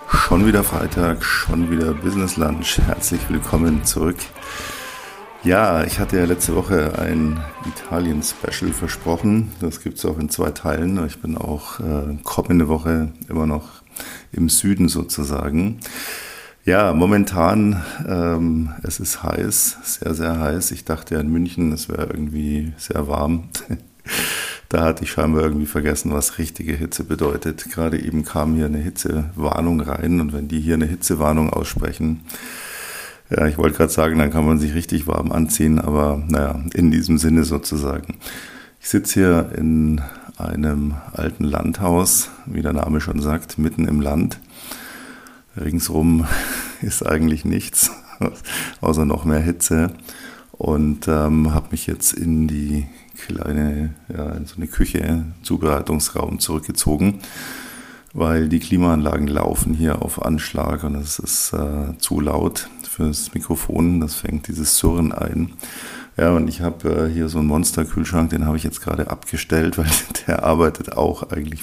Schon wieder Freitag, schon wieder Business Lunch. Herzlich willkommen zurück. Ja, ich hatte ja letzte Woche ein Italien-Special versprochen. Das gibt es auch in 2 Teilen. Ich bin auch kommende Woche immer noch im Süden sozusagen. Ja, momentan, es ist heiß, sehr, sehr heiß. Ich dachte ja in München, es wäre irgendwie sehr warm. Da hatte ich scheinbar irgendwie vergessen, was richtige Hitze bedeutet. Gerade eben kam hier eine Hitzewarnung rein und wenn die hier eine Hitzewarnung aussprechen, ja, ich wollte gerade sagen, dann kann man sich richtig warm anziehen, aber naja, in diesem Sinne sozusagen. Ich sitze hier in einem alten Landhaus, wie der Name schon sagt, mitten im Land. Ringsrum ist eigentlich nichts, außer noch mehr Hitze und habe mich jetzt in die in so eine Küche, Zubereitungsraum zurückgezogen, weil die Klimaanlagen laufen hier auf Anschlag und es ist zu laut fürs Mikrofon, das fängt dieses Surren ein. Ja, und ich habe hier so einen Monster-Kühlschrank, den habe ich jetzt gerade abgestellt, weil der arbeitet auch eigentlich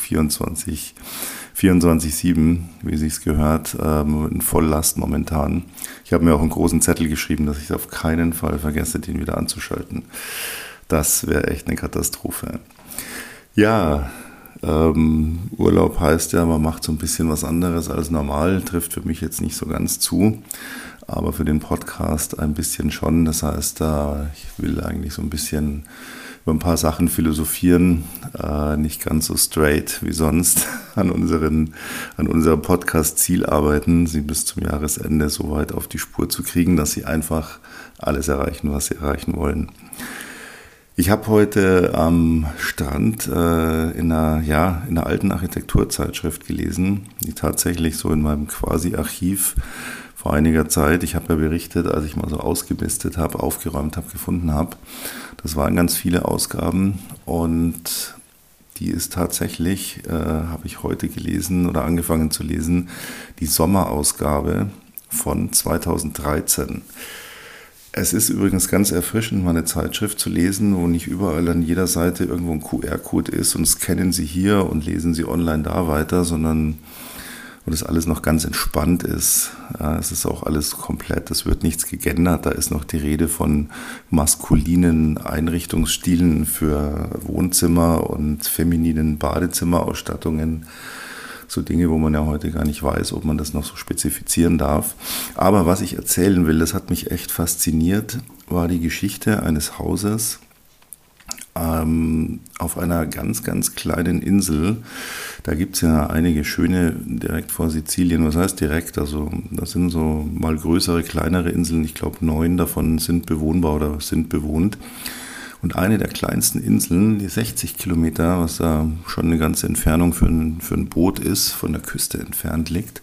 24/7, wie sich's gehört, in Volllast momentan. Ich habe mir auch einen großen Zettel geschrieben, dass ich auf keinen Fall vergesse, den wieder anzuschalten. Das wäre echt eine Katastrophe. Ja, Urlaub heißt ja, man macht so ein bisschen was anderes als normal, trifft für mich jetzt nicht so ganz zu, aber für den Podcast ein bisschen schon. Das heißt, ich will eigentlich so ein bisschen über ein paar Sachen philosophieren, nicht ganz so straight wie sonst an unserem Podcast-Ziel arbeiten, sie bis zum Jahresende so weit auf die Spur zu kriegen, dass sie einfach alles erreichen, was sie erreichen wollen. Ich habe heute am Strand in einer alten Architekturzeitschrift gelesen, die tatsächlich so in meinem Quasi-Archiv vor einiger Zeit, ich habe ja berichtet, als ich mal so ausgemistet habe, aufgeräumt habe, gefunden habe. Das waren ganz viele Ausgaben und die ist tatsächlich, habe ich heute gelesen oder angefangen zu lesen, die Sommerausgabe von 2013. Es ist übrigens ganz erfrischend, mal eine Zeitschrift zu lesen, wo nicht überall an jeder Seite irgendwo ein QR-Code ist und scannen Sie hier und lesen Sie online da weiter, sondern wo das alles noch ganz entspannt ist. Ja, es ist auch alles komplett, es wird nichts gegendert, da ist noch die Rede von maskulinen Einrichtungsstilen für Wohnzimmer und femininen Badezimmerausstattungen. So Dinge, wo man ja heute gar nicht weiß, ob man das noch so spezifizieren darf. Aber was ich erzählen will, das hat mich echt fasziniert, war die Geschichte eines Hauses auf einer ganz, ganz kleinen Insel. Da gibt es ja einige schöne direkt vor Sizilien. Was heißt direkt? Also das sind so mal größere, kleinere Inseln. Ich glaube 9 davon sind bewohnbar oder sind bewohnt. Und eine der kleinsten Inseln, die 60 Kilometer, was da schon eine ganze Entfernung für ein Boot ist, von der Küste entfernt liegt,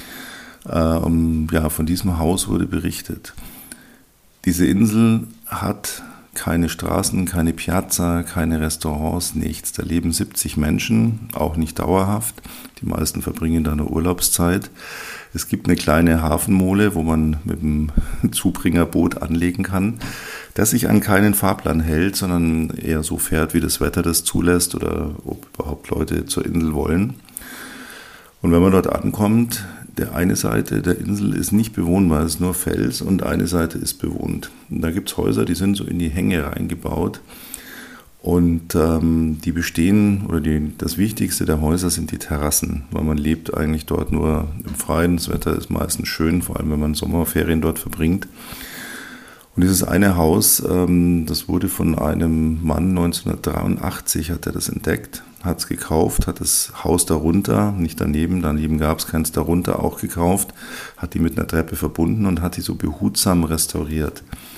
von diesem Haus wurde berichtet. Diese Insel hat keine Straßen, keine Piazza, keine Restaurants, nichts. Da leben 70 Menschen, auch nicht dauerhaft. Die meisten verbringen da eine Urlaubszeit. Es gibt eine kleine Hafenmole, wo man mit dem Zubringerboot anlegen kann, das sich an keinen Fahrplan hält, sondern eher so fährt, wie das Wetter das zulässt oder ob überhaupt Leute zur Insel wollen. Und wenn man dort ankommt, der eine Seite der Insel ist nicht bewohnbar, es ist nur Fels und eine Seite ist bewohnt. Und da gibt es Häuser, die sind so in die Hänge reingebaut und die bestehen, oder das Wichtigste der Häuser sind die Terrassen, weil man lebt eigentlich dort nur im Freien, das Wetter ist meistens schön, vor allem wenn man Sommerferien dort verbringt. Und dieses eine Haus, das wurde von einem Mann 1983, hat er das entdeckt, hat es gekauft, hat das Haus darunter, nicht daneben gab es keins darunter, auch gekauft, hat die mit einer Treppe verbunden und hat die so behutsam restauriert.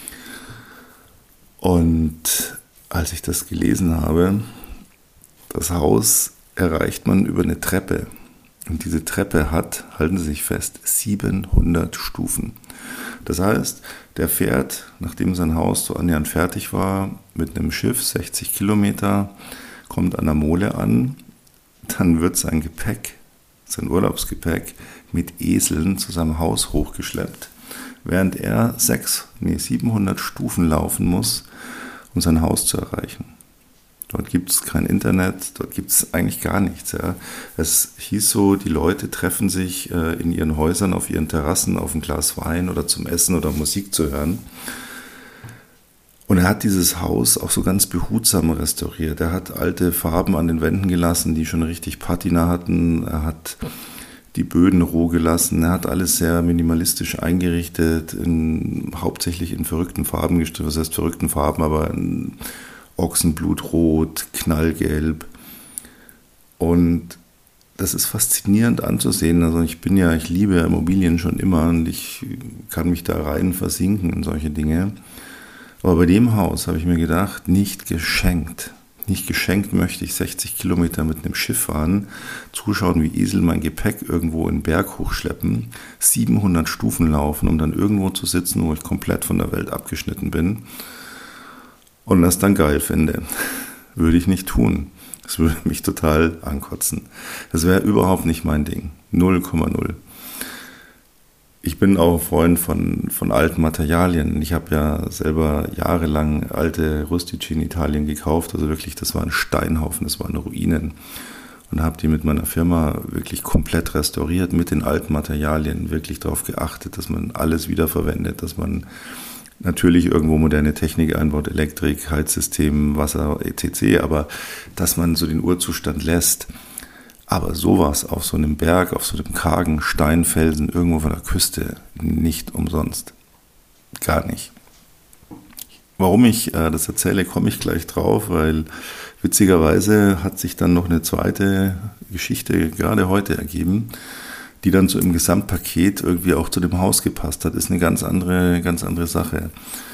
Und als ich das gelesen habe, das Haus erreicht man über eine Treppe. Und diese Treppe hat, halten Sie sich fest, 700 Stufen. Das heißt, der fährt, nachdem sein Haus so annähernd fertig war, mit einem Schiff 60 Kilometer, kommt an der Mole an, dann wird sein Urlaubsgepäck, mit Eseln zu seinem Haus hochgeschleppt, während er 700 Stufen laufen muss, um sein Haus zu erreichen. Dort gibt es kein Internet, dort gibt es eigentlich gar nichts. Ja. Es hieß so, die Leute treffen sich in ihren Häusern, auf ihren Terrassen, auf ein Glas Wein oder zum Essen oder Musik zu hören. Und er hat dieses Haus auch so ganz behutsam restauriert. Er hat alte Farben an den Wänden gelassen, die schon richtig Patina hatten. Er hat die Böden roh gelassen. Er hat alles sehr minimalistisch eingerichtet, hauptsächlich in verrückten Farben gestrichen. Was heißt verrückten Farben, aber in Ochsenblutrot, Knallgelb. Und das ist faszinierend anzusehen. Also ich liebe Immobilien schon immer und ich kann mich da rein versinken in solche Dinge. Aber bei dem Haus habe ich mir gedacht, nicht geschenkt. Nicht geschenkt möchte ich 60 Kilometer mit einem Schiff fahren, zuschauen, wie Esel mein Gepäck irgendwo in den Berg hochschleppen, 700 Stufen laufen, um dann irgendwo zu sitzen, wo ich komplett von der Welt abgeschnitten bin und das dann geil finde. Würde ich nicht tun. Das würde mich total ankotzen. Das wäre überhaupt nicht mein Ding. 0,0. Ich bin auch Freund von alten Materialien. Ich habe ja selber jahrelang alte Rustici in Italien gekauft. Also wirklich, das war ein Steinhaufen, das waren Ruinen. Und habe die mit meiner Firma wirklich komplett restauriert mit den alten Materialien. Wirklich darauf geachtet, dass man alles wiederverwendet, dass man natürlich irgendwo moderne Technik einbaut, Elektrik, Heizsystem, Wasser, etc. Aber dass man so den Urzustand lässt. Aber sowas auf so einem Berg, auf so einem kargen Steinfelsen irgendwo von der Küste, nicht umsonst. Gar nicht. Warum ich das erzähle, komme ich gleich drauf, weil witzigerweise hat sich dann noch eine zweite Geschichte gerade heute ergeben, die dann so im Gesamtpaket irgendwie auch zu dem Haus gepasst hat. Ist eine ganz andere Sache.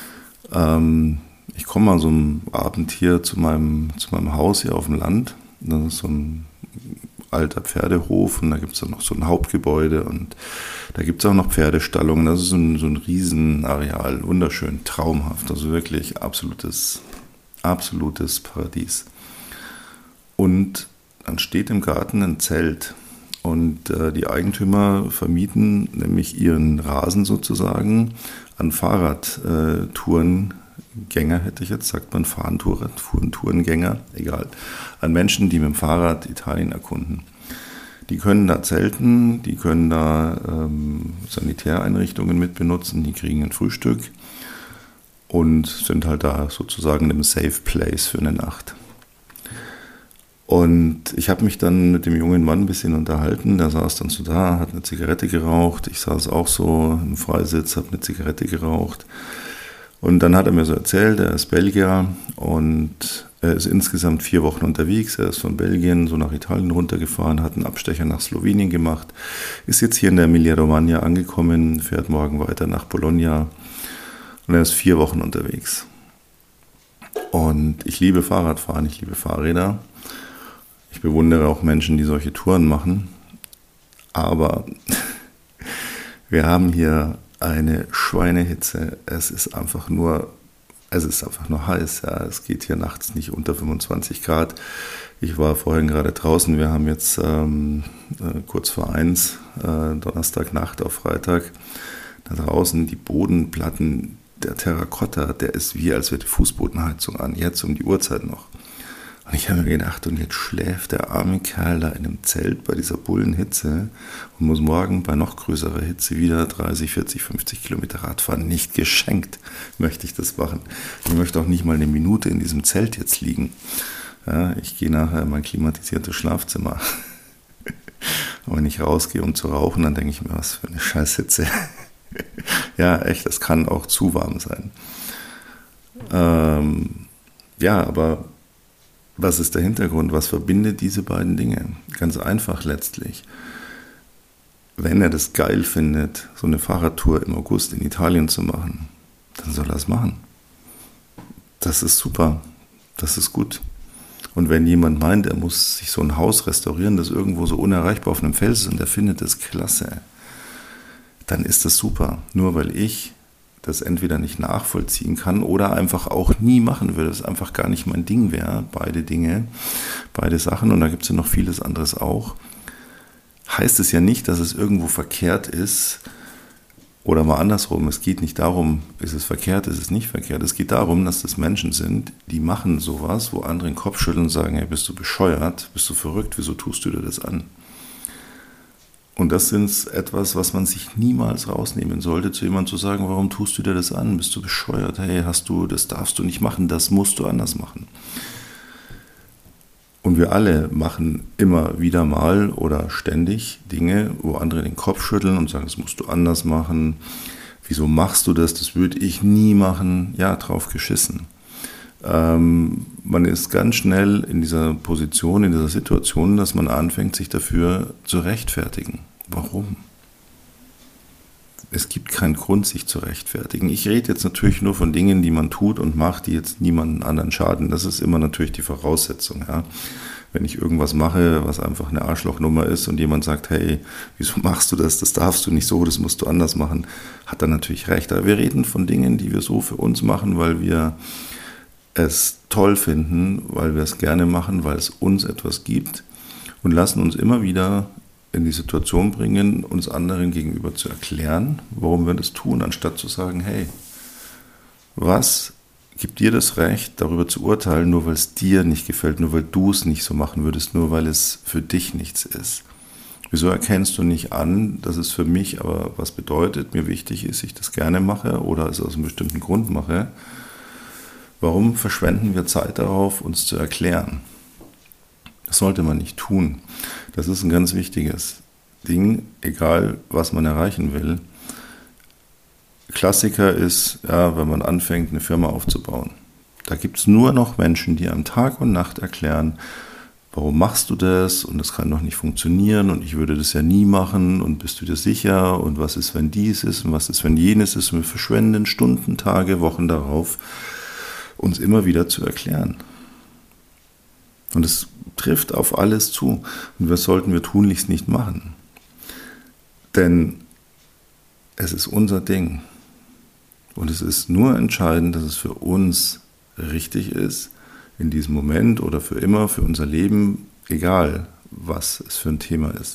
Ich komme mal so am Abend hier zu meinem Haus hier auf dem Land. Das ist so ein alter Pferdehof und da gibt es dann noch so ein Hauptgebäude und da gibt es auch noch Pferdestallungen. Das ist so ein Riesenareal, wunderschön, traumhaft, also wirklich absolutes Paradies. Und dann steht im Garten ein Zelt und die Eigentümer vermieten nämlich ihren Rasen sozusagen an Fahrradtourengänger, hätte ich jetzt, sagt man Tourengänger, egal, an Menschen, die mit dem Fahrrad Italien erkunden. Die können da zelten, die können da Sanitäreinrichtungen mit benutzen, die kriegen ein Frühstück und sind halt da sozusagen im Safe Place für eine Nacht. Und ich habe mich dann mit dem jungen Mann ein bisschen unterhalten, der saß dann so da, hat eine Zigarette geraucht, ich saß auch so im Freisitz, habe eine Zigarette geraucht. Und dann hat er mir so erzählt, er ist Belgier und er ist insgesamt 4 Wochen unterwegs. Er ist von Belgien so nach Italien runtergefahren, hat einen Abstecher nach Slowenien gemacht, ist jetzt hier in der Emilia-Romagna angekommen, fährt morgen weiter nach Bologna und er ist 4 Wochen unterwegs. Und ich liebe Fahrradfahren, ich liebe Fahrräder. Ich bewundere auch Menschen, die solche Touren machen. Aber wir haben hier eine Schweinehitze. Es ist einfach nur heiß. Ja. Es geht hier nachts nicht unter 25 Grad. Ich war vorhin gerade draußen. Wir haben jetzt kurz vor 1, Donnerstagnacht auf Freitag, da draußen die Bodenplatten, der Terrakotta, der ist wie, als wäre die Fußbodenheizung an. Jetzt um die Uhrzeit noch. Und ich habe mir gedacht, und jetzt schläft der arme Kerl da in einem Zelt bei dieser Bullenhitze und muss morgen bei noch größerer Hitze wieder 30, 40, 50 Kilometer Rad fahren. Nicht geschenkt möchte ich das machen. Ich möchte auch nicht mal eine Minute in diesem Zelt jetzt liegen. Ja, ich gehe nachher in mein klimatisiertes Schlafzimmer. Und wenn ich rausgehe, um zu rauchen, dann denke ich mir, was für eine Scheißhitze. Ja, echt, das kann auch zu warm sein. Ja, aber was ist der Hintergrund? Was verbindet diese beiden Dinge? Ganz einfach letztlich. Wenn er das geil findet, so eine Fahrradtour im August in Italien zu machen, dann soll er es machen. Das ist super. Das ist gut. Und wenn jemand meint, er muss sich so ein Haus restaurieren, das irgendwo so unerreichbar auf einem Fels ist und er findet das klasse, dann ist das super. Nur weil ich das entweder nicht nachvollziehen kann oder einfach auch nie machen würde, es einfach gar nicht mein Ding wäre, beide Sachen, und da gibt es ja noch vieles anderes auch, heißt es ja nicht, dass es irgendwo verkehrt ist, Oder mal andersrum, es geht nicht darum, ist es verkehrt, ist es nicht verkehrt. Es geht darum, dass das Menschen sind, die machen sowas, wo andere den Kopf schütteln und sagen, hey, bist du bescheuert, bist du verrückt, wieso tust du dir das an? Und das ist etwas, was man sich niemals rausnehmen sollte, zu jemandem zu sagen, warum tust du dir das an? Bist du bescheuert? Hey, das darfst du nicht machen, das musst du anders machen. Und wir alle machen immer wieder mal oder ständig Dinge, wo andere den Kopf schütteln und sagen, das musst du anders machen. Wieso machst du das? Das würde ich nie machen. Ja, drauf geschissen. Man ist ganz schnell in dieser Position, in dieser Situation, dass man anfängt, sich dafür zu rechtfertigen. Warum? Es gibt keinen Grund, sich zu rechtfertigen. Ich rede jetzt natürlich nur von Dingen, die man tut und macht, die jetzt niemanden anderen schaden. Das ist immer natürlich die Voraussetzung. Ja? Wenn ich irgendwas mache, was einfach eine Arschlochnummer ist und jemand sagt, hey, wieso machst du das? Das darfst du nicht so, das musst du anders machen, hat er natürlich recht. Aber wir reden von Dingen, die wir so für uns machen, weil wir es toll finden, weil wir es gerne machen, weil es uns etwas gibt und lassen uns immer wieder in die Situation bringen, uns anderen gegenüber zu erklären, warum wir das tun, anstatt zu sagen, hey, was gibt dir das Recht, darüber zu urteilen, nur weil es dir nicht gefällt, nur weil du es nicht so machen würdest, nur weil es für dich nichts ist? Wieso erkennst du nicht an, dass es für mich aber was bedeutet, mir wichtig ist, ich das gerne mache oder es aus einem bestimmten Grund mache? Warum verschwenden wir Zeit darauf, uns zu erklären? Das sollte man nicht tun. Das ist ein ganz wichtiges Ding, egal was man erreichen will. Klassiker ist, ja, wenn man anfängt, eine Firma aufzubauen. Da gibt es nur noch Menschen, die am Tag und Nacht erklären, warum machst du das und das kann doch nicht funktionieren und ich würde das ja nie machen und bist du dir sicher und was ist, wenn dies ist und was ist, wenn jenes ist und wir verschwenden Stunden, Tage, Wochen darauf, uns immer wieder zu erklären. Und es trifft auf alles zu. Und das sollten wir tunlichst nicht machen. Denn es ist unser Ding. Und es ist nur entscheidend, dass es für uns richtig ist, in diesem Moment oder für immer, für unser Leben, egal was es für ein Thema ist.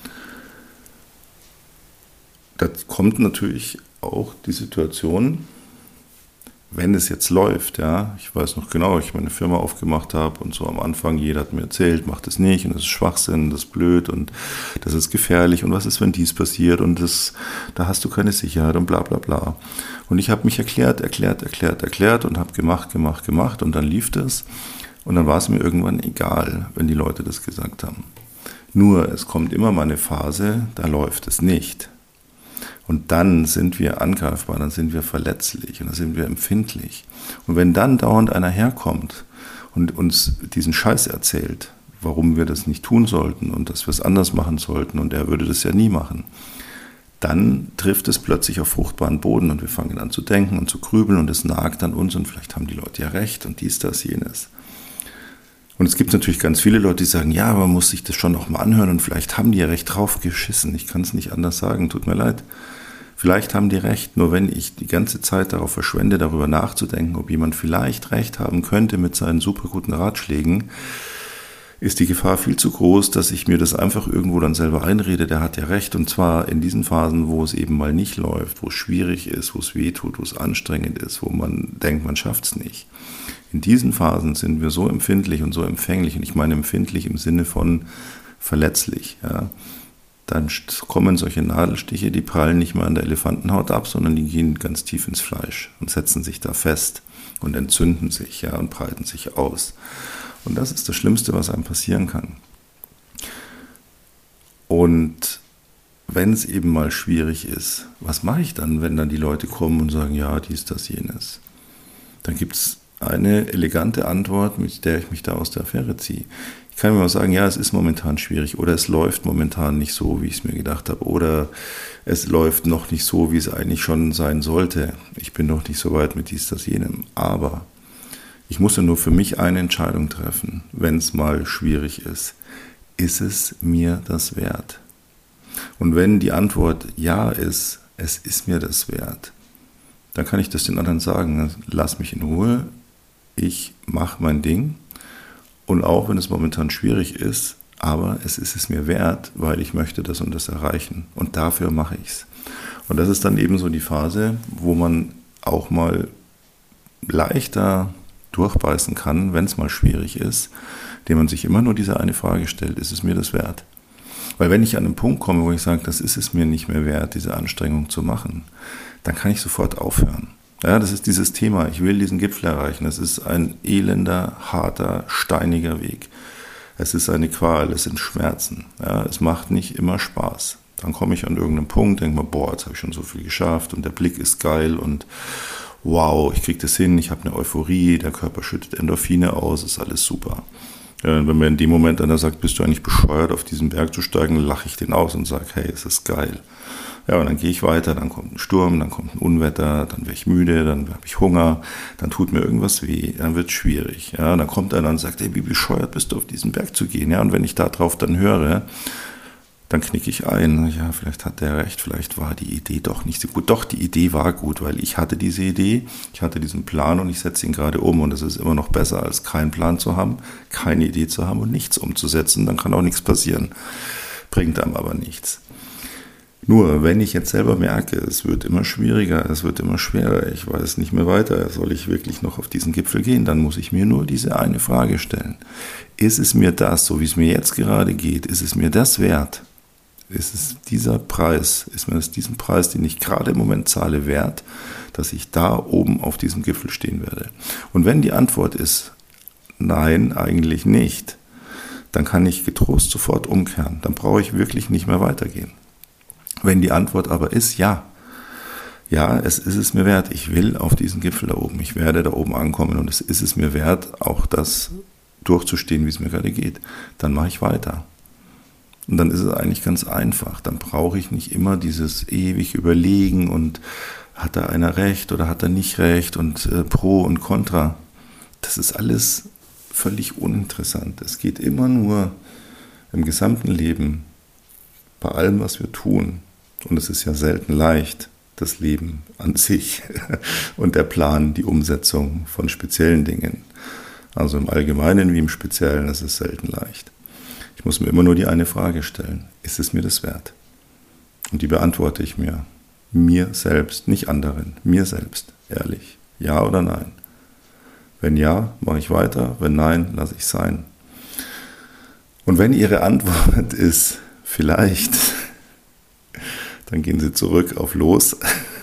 Da kommt natürlich auch die Situation, wenn es jetzt läuft, ja, ich weiß noch genau, ich meine Firma aufgemacht habe und so am Anfang, jeder hat mir erzählt, mach das nicht und das ist Schwachsinn, das ist blöd und das ist gefährlich und was ist, wenn dies passiert und da hast du keine Sicherheit und bla bla bla. Und ich habe mich erklärt und habe gemacht und dann lief das und dann war es mir irgendwann egal, wenn die Leute das gesagt haben. Nur, es kommt immer mal eine Phase, da läuft es nicht. Und dann sind wir angreifbar, dann sind wir verletzlich und dann sind wir empfindlich. Und wenn dann dauernd einer herkommt und uns diesen Scheiß erzählt, warum wir das nicht tun sollten und dass wir es anders machen sollten und er würde das ja nie machen, dann trifft es plötzlich auf fruchtbaren Boden und wir fangen an zu denken und zu grübeln und es nagt an uns und vielleicht haben die Leute ja recht und dies, das, jenes. Und es gibt natürlich ganz viele Leute, die sagen, ja, man muss sich das schon noch mal anhören und vielleicht haben die ja recht drauf geschissen. Ich kann es nicht anders sagen, tut mir leid. Vielleicht haben die recht, nur wenn ich die ganze Zeit darauf verschwende, darüber nachzudenken, ob jemand vielleicht recht haben könnte mit seinen super guten Ratschlägen, ist die Gefahr viel zu groß, dass ich mir das einfach irgendwo dann selber einrede, der hat ja recht. Und zwar in diesen Phasen, wo es eben mal nicht läuft, wo es schwierig ist, wo es weh tut, wo es anstrengend ist, wo man denkt, man schafft es nicht. In diesen Phasen sind wir so empfindlich und so empfänglich, und ich meine empfindlich im Sinne von verletzlich. Ja. Dann kommen solche Nadelstiche, die prallen nicht mehr an der Elefantenhaut ab, sondern die gehen ganz tief ins Fleisch und setzen sich da fest und entzünden sich, ja, und breiten sich aus. Und das ist das Schlimmste, was einem passieren kann. Und wenn es eben mal schwierig ist, was mache ich dann, wenn dann die Leute kommen und sagen, ja, dies, das, jenes? Dann gibt es eine elegante Antwort, mit der ich mich da aus der Affäre ziehe. Ich kann mir mal sagen, ja, es ist momentan schwierig oder es läuft momentan nicht so, wie ich es mir gedacht habe oder es läuft noch nicht so, wie es eigentlich schon sein sollte. Ich bin noch nicht so weit mit dies, das, jenem. Aber ich muss ja nur für mich eine Entscheidung treffen, wenn es mal schwierig ist. Ist es mir das wert? Und wenn die Antwort ja ist, es ist mir das wert, dann kann ich das den anderen sagen, lass mich in Ruhe, ich mache mein Ding. Und auch wenn es momentan schwierig ist, aber es ist es mir wert, weil ich möchte das und das erreichen. Und dafür mache ich es. Und das ist dann eben so die Phase, wo man auch mal leichter durchbeißen kann, wenn es mal schwierig ist, indem man sich immer nur diese eine Frage stellt: Ist es mir das wert? Weil wenn ich an einen Punkt komme, wo ich sage, das ist es mir nicht mehr wert, diese Anstrengung zu machen, dann kann ich sofort aufhören. Ja, das ist dieses Thema: Ich will diesen Gipfel erreichen. Es ist ein elender, harter, steiniger Weg. Es ist eine Qual, es sind Schmerzen. Ja, es macht nicht immer Spaß. Dann komme ich an irgendeinen Punkt, denke mir, boah, jetzt habe ich schon so viel geschafft und der Blick ist geil und wow, ich kriege das hin, ich habe eine Euphorie, der Körper schüttet Endorphine aus, ist alles super. Wenn mir in dem Moment einer sagt, bist du eigentlich bescheuert, auf diesen Berg zu steigen, lache ich den aus und sage, hey, es ist geil. Ja, und dann gehe ich weiter, dann kommt ein Sturm, dann kommt ein Unwetter, dann werde ich müde, dann habe ich Hunger, dann tut mir irgendwas weh, dann wird es schwierig. Ja, dann kommt einer und sagt, hey, wie bescheuert bist du, auf diesen Berg zu gehen? Ja, und wenn ich da drauf dann höre, dann knicke ich ein. Ja, vielleicht hat der recht, vielleicht war die Idee doch nicht so gut. Doch, die Idee war gut, weil ich hatte diese Idee, ich hatte diesen Plan und ich setze ihn gerade um. Und es ist immer noch besser, als keinen Plan zu haben, keine Idee zu haben und nichts umzusetzen. Dann kann auch nichts passieren. Bringt einem aber nichts. Nur, wenn ich jetzt selber merke, es wird immer schwieriger, es wird immer schwerer, ich weiß nicht mehr weiter, soll ich wirklich noch auf diesen Gipfel gehen, dann muss ich mir nur diese eine Frage stellen. Ist es mir das, so wie es mir jetzt gerade geht, ist es mir das wert? Ist es dieser Preis, ist mir das diesen Preis, den ich gerade im Moment zahle, wert, dass ich da oben auf diesem Gipfel stehen werde? Und wenn die Antwort ist, nein, eigentlich nicht, dann kann ich getrost sofort umkehren. Dann brauche ich wirklich nicht mehr weitergehen. Wenn die Antwort aber ist, ja, es ist es mir wert, ich will auf diesen Gipfel da oben, ich werde da oben ankommen und es ist es mir wert, auch das durchzustehen, wie es mir gerade geht, dann mache ich weiter. Und dann ist es eigentlich ganz einfach. Dann brauche ich nicht immer dieses ewig Überlegen und hat da einer recht oder hat er nicht recht und Pro und Contra. Das ist alles völlig uninteressant. Es geht immer nur im gesamten Leben, bei allem, was wir tun. Und es ist ja selten leicht, das Leben an sich und der Plan, die Umsetzung von speziellen Dingen. Also im Allgemeinen wie im Speziellen ist es selten leicht. Ich muss mir immer nur die eine Frage stellen: Ist es mir das wert? Und die beantworte ich mir selbst, nicht anderen, mir selbst, ehrlich. Ja oder nein? Wenn ja, mache ich weiter, wenn nein, lasse ich sein. Und wenn Ihre Antwort ist, vielleicht, dann gehen Sie zurück auf los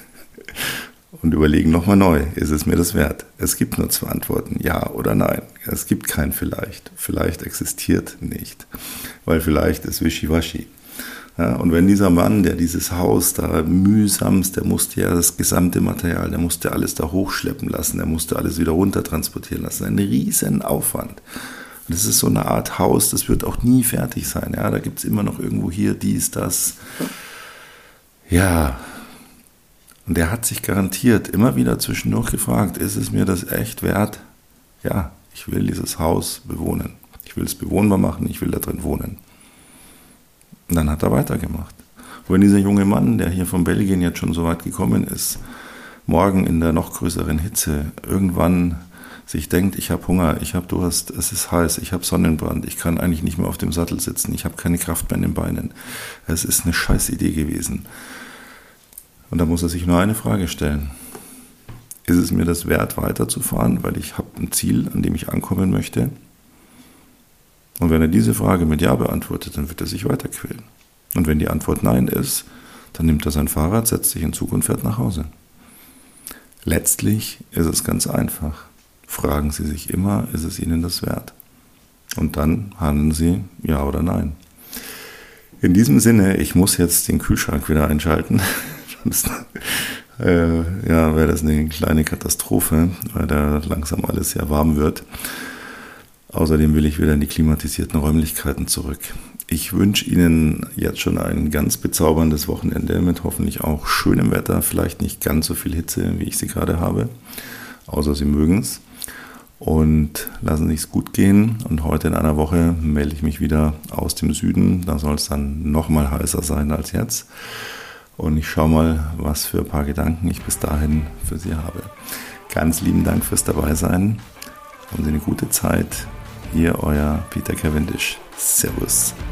und überlegen nochmal neu, ist es mir das wert? Es gibt nur 2 Antworten, ja oder nein. Es gibt kein vielleicht. Vielleicht existiert nicht, weil vielleicht ist Wischiwaschi. Ja, und wenn dieser Mann, der dieses Haus da mühsamst, der musste ja das gesamte Material, der musste alles da hochschleppen lassen, der musste alles wieder runter transportieren lassen, ein riesen Aufwand. Und das ist so eine Art Haus, das wird auch nie fertig sein. Ja, da gibt es immer noch irgendwo hier dies, das. Ja, und er hat sich garantiert immer wieder zwischendurch gefragt, ist es mir das echt wert? Ja, ich will dieses Haus bewohnen. Ich will es bewohnbar machen, ich will da drin wohnen. Und dann hat er weitergemacht. Und wenn dieser junge Mann, der hier von Belgien jetzt schon so weit gekommen ist, morgen in der noch größeren Hitze irgendwann sich denkt, ich habe Hunger, ich habe Durst, es ist heiß, ich habe Sonnenbrand, ich kann eigentlich nicht mehr auf dem Sattel sitzen, ich habe keine Kraft mehr in den Beinen. Es ist eine scheiß Idee gewesen. Und da muss er sich nur eine Frage stellen: Ist es mir das wert, weiterzufahren, weil ich habe ein Ziel, an dem ich ankommen möchte? Und wenn er diese Frage mit Ja beantwortet, dann wird er sich weiterquälen. Und wenn die Antwort Nein ist, dann nimmt er sein Fahrrad, setzt sich in den Zug und fährt nach Hause. Letztlich ist es ganz einfach. Fragen Sie sich immer, ist es Ihnen das wert? Und dann handeln Sie Ja oder Nein. In diesem Sinne, ich muss jetzt den Kühlschrank wieder einschalten. Sonst wäre das eine kleine Katastrophe, weil da langsam alles sehr warm wird. Außerdem will ich wieder in die klimatisierten Räumlichkeiten zurück. Ich wünsche Ihnen jetzt schon ein ganz bezauberndes Wochenende mit hoffentlich auch schönem Wetter, vielleicht nicht ganz so viel Hitze, wie ich sie gerade habe, außer Sie mögen es. Und lassen Sie es gut gehen. Und heute in einer Woche melde ich mich wieder aus dem Süden. Da soll es dann nochmal heißer sein als jetzt. Und ich schaue mal, was für ein paar Gedanken ich bis dahin für Sie habe. Ganz lieben Dank fürs Dabeisein. Haben Sie eine gute Zeit. Ihr, euer Peter Cavendish. Servus.